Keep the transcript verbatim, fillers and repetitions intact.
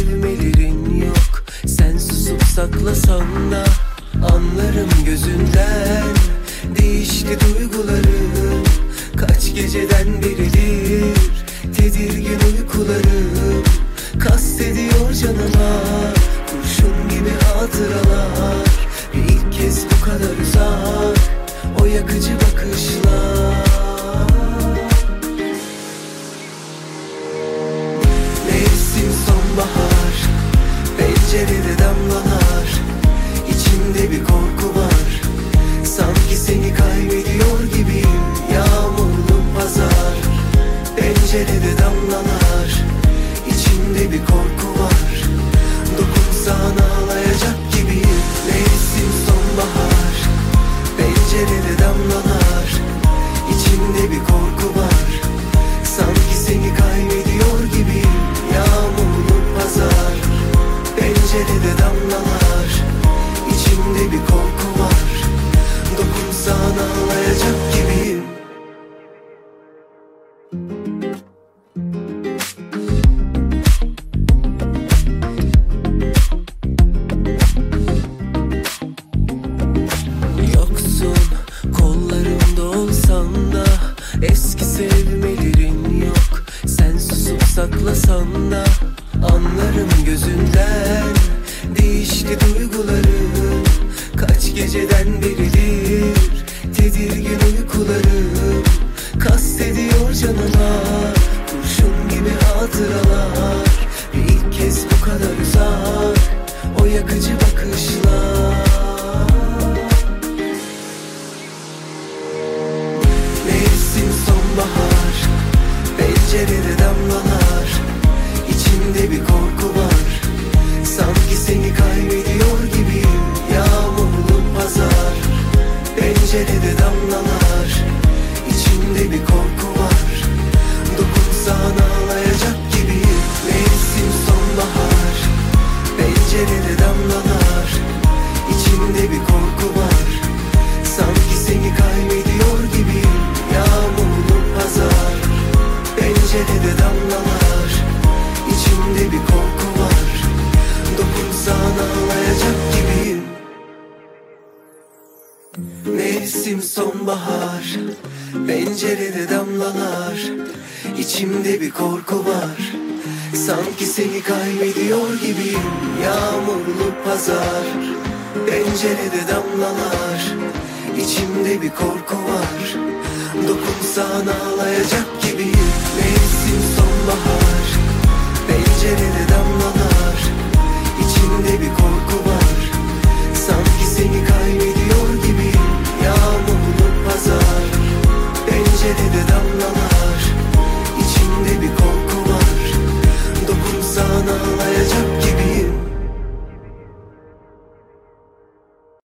sevmelerin yok. Sen susup saklasan da anlarım gözünden. Değişti duygularım, kaç geceden beridir tedirgin uykularım. Kastediyor canıma kurşun gibi hatıralar. Bir ilk kez bu kadar uzak o yakıcı bakışlar. Mevsim sonbahar, pencerede damlalar. İçimde bir korku var, sanki seni kaybediyor gibiyim. Yağmurlu pazar, pencerede damlalar. İçimde bir korku var, dokunsan ağlayacak gibiyim. Mevsim sonbahar, pencerede damlalar. İçimde bir korku var, sanki seni kaybediyor gibiyim. Yağmurlu pazar, pencerede damlalar. İçimde bir korku var, dokunsan ağlayacak gibiyim. Yoksun kollarımda olsan da eski sevmelerin yok. Sen susup saklasan da anlarım gözünden. Değişti duygularım, kaç geceden beridir tedirgin uykularım. Kastediyor canıma kurşun gibi hatıralar. Bir ilk kez bu kadar uzak o yakıcı bakışlar. Mevsim sonbahar, pencerede damlalar. İçimde bir korku var, sanki seni kaybediyor gibiyim. Yağmurlu pazar, pencerede damlalar. İçimde bir korku var, dokunsan ağlayacak gibiyim. Mevsim sonbahar, pencerede damlalar. İçimde bir korku var, sanki seni kaybediyor gibiyim. Yağmurlu pazar, pencerede damlalar. İçimde bir korku var, dokunsan ağlayacak gibiyim. Mevsim sonbahar, pencerede damlalar. İçimde bir korku var, sanki seni kaybediyor gibiyim. Yağmurlu pazar, pencerede damlalar. İçimde bir korku var, dokunsan ağlayacak gibiyim.